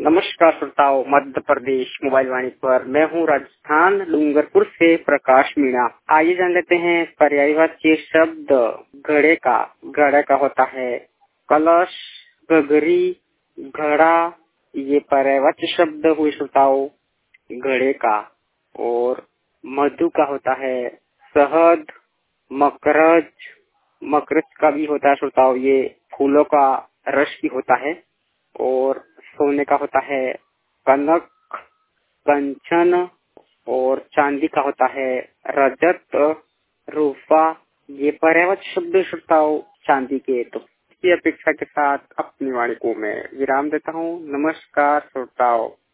नमस्कार श्रोताओं, मध्य प्रदेश मोबाइल वाणी पर मैं हूँ राजस्थान डूंगरपुर से प्रकाश मीणा। आइए जान लेते हैं पर्यायवाची शब्द घड़े का। घड़े का होता है कलश, घघरी, घड़ा। ये पर्यायवाची शब्द हुए श्रोताओं घड़े का। और मधु का होता है शहद, मकरज। मकरज का भी होता है श्रोताओं, ये फूलों का रस भी होता है। और सोने का होता है कनक, कंचन। और चांदी का होता है रजत, रूपा। ये पर्यायवाची शब्द श्रोताओं चांदी के। तो इसी अपेक्षा के साथ अपनी वाणी को मैं विराम देता हूँ। नमस्कार श्रोताओं।